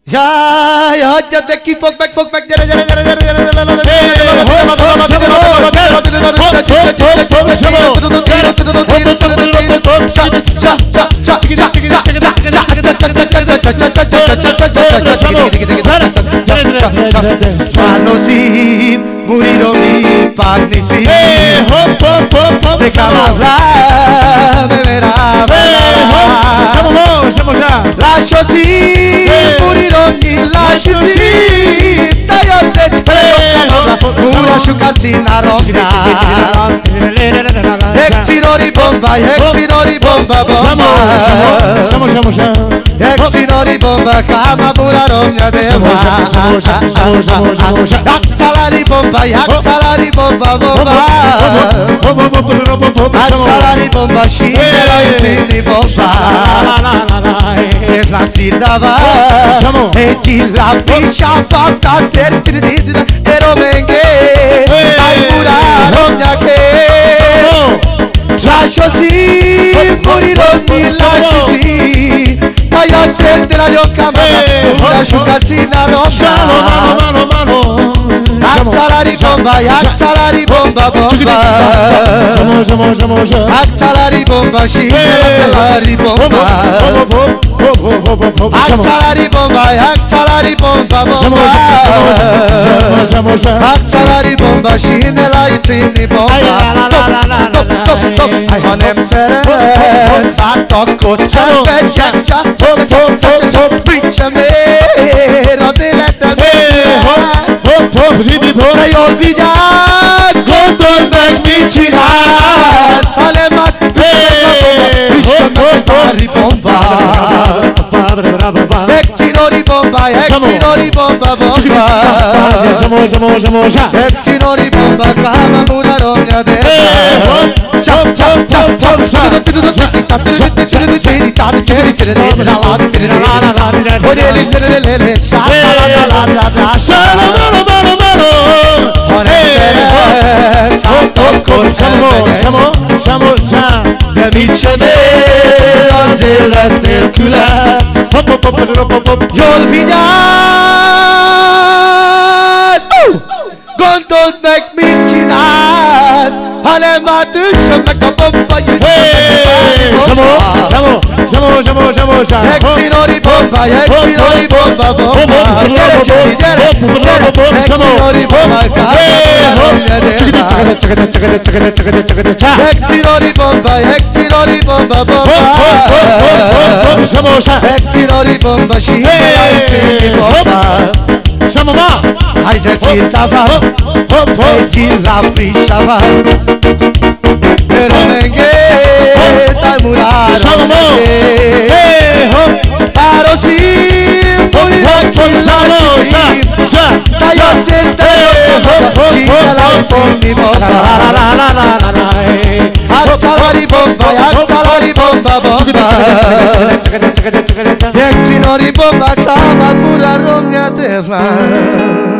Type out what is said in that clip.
Jaj, hagyjad, de ki fog meg, gyere, gyere, gyere, gyere, gyere, fanno sì, morirono pagni sì, te calavla, me verava, siamo già, lascio sì, morirono, lascio sì, taglio se una sciucazzina rotta, exinori bomba, siamo già, exinori bomba, kama bula romja deva, salari bomba, salari bomba, scindela insieme bomba, e la zildava, e chi la piscia fatta te romenghe, dai bula romja che, lascio sì, morirò, lascio sì, taglio sente la liocca, una sciucazzina rossa, salari bomba, salari bomba, scindela bomba, salari bomba, scindela insieme bomba, hanem szeret, akkor Bicsa mér az életemben, de jól vigyázz, gondold meg, mit csinálsz, ha nem üssön meg a pári bombát. Exinori bomba, exinori bomba, exinori bomba, kama bula romja deva, de mit sem ér az élet nélküle, jól vigyázz, gondold meg, mit csinálsz, ha nem üssön meg a bomba, exinori bomba, exinori bomba, gyere, gyere, exinori bomba, exinori bomba, exinori bomba, Siamo va! haide ziltava, e chi la pisciava, e romenghe, dai muraro, paro sì, morirà chi lasci sì, taglio sente, cicala insieme bomba, salari bomba, exinori bomba, kama bula romja deva.